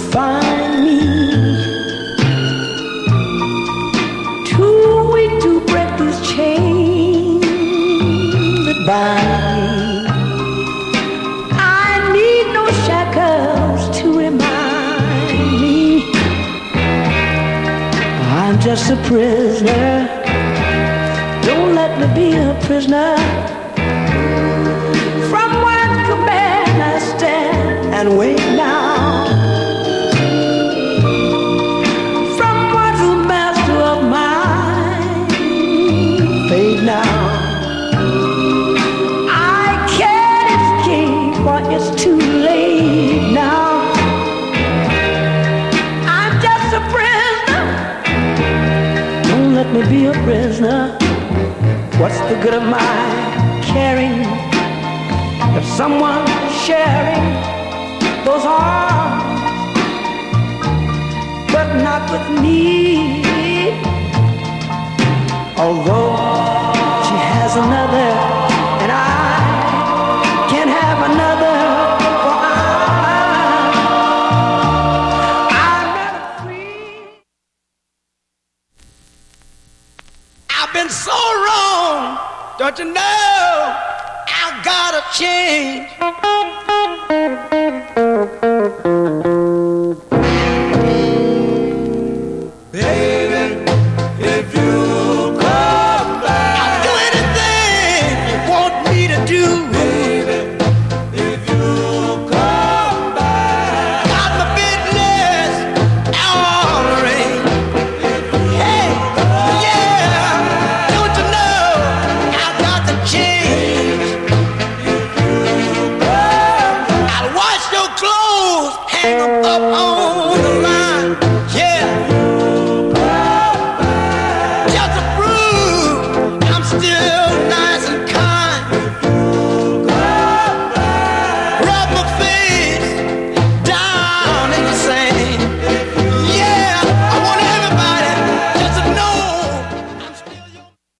find me too weak to break this chain that binds me. I need no shackles to remind me I'm just a prisoner. Don't let me be a prisoner. From one command I stand and wait now. From one who's master of mine, fade now. I can't escape, for it's too late now. I'm just a prisoner. Don't let me be a prisoner. What's the good of my caring if someone's sharing those arms, but not with me? Although she has another, and I can't have another, for I'm not free. I've been so wrong, don't you know? I've gotta change. Baby, if you come back, I'll do anything you want me to do. Baby, if you come back, got my business all arranged. Hey, yeah, don't you know I've got to change. I'll wash your clothes, hang them up on